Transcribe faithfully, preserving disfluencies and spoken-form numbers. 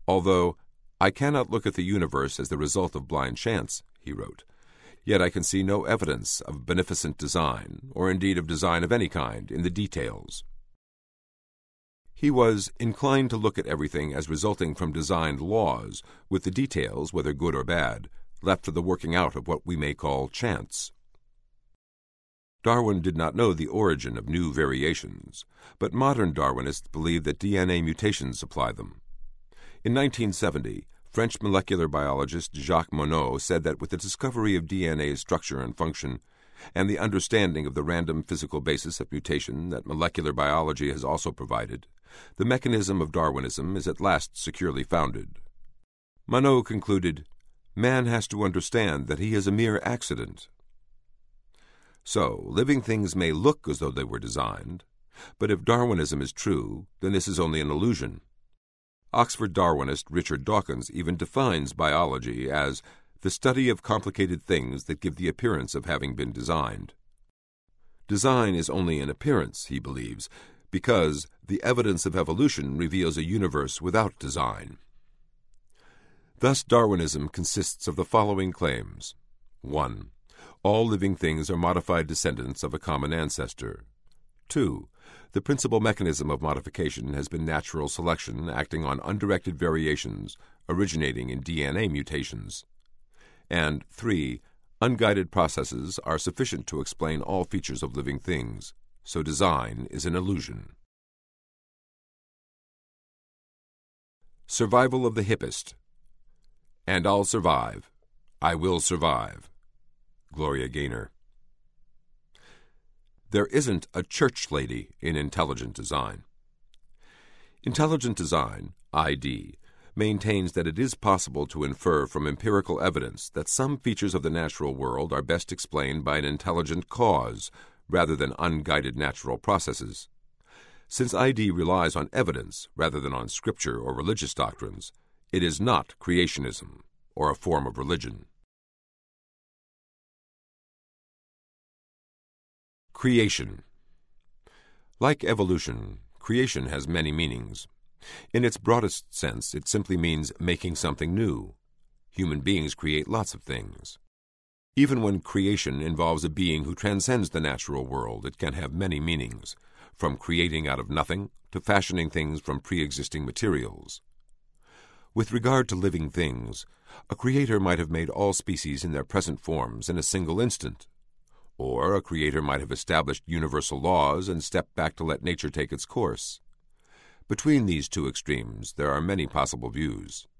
Although, "I cannot look at the universe as the result of blind chance," he wrote, "yet I can see no evidence of beneficent design, or indeed of design of any kind, in the details." He was inclined to look at everything as resulting from designed laws, with the details, whether good or bad, left to the working out of what we may call chance. Darwin did not know the origin of new variations, but modern Darwinists believe that D N A mutations supply them. In nineteen seventy, French molecular biologist Jacques Monod said that with the discovery of D N A's structure and function, and the understanding of the random physical basis of mutation that molecular biology has also provided, the mechanism of Darwinism is at last securely founded. Monod concluded, "Man has to understand that he is a mere accident." So, living things may look as though they were designed, but if Darwinism is true, then this is only an illusion. Oxford Darwinist Richard Dawkins even defines biology as the study of complicated things that give the appearance of having been designed. Design is only an appearance, he believes, because the evidence of evolution reveals a universe without design. Thus Darwinism consists of the following claims. one. All living things are modified descendants of a common ancestor. two. The principal mechanism of modification has been natural selection acting on undirected variations originating in D N A mutations. And three. Unguided processes are sufficient to explain all features of living things, so design is an illusion. Survival of the Hippest. And I'll survive. I will survive. Gloria Gaynor. There isn't a church lady in intelligent design. Intelligent design, I D, maintains that it is possible to infer from empirical evidence that some features of the natural world are best explained by an intelligent cause rather than unguided natural processes. Since I D relies on evidence rather than on scripture or religious doctrines, it is not creationism or a form of religion. Creation. Like evolution, creation has many meanings. In its broadest sense, it simply means making something new. Human beings create lots of things. Even when creation involves a being who transcends the natural world, it can have many meanings, from creating out of nothing to fashioning things from pre-existing materials. With regard to living things, a creator might have made all species in their present forms in a single instant, or a creator might have established universal laws and stepped back to let nature take its course. Between these two extremes, there are many possible views.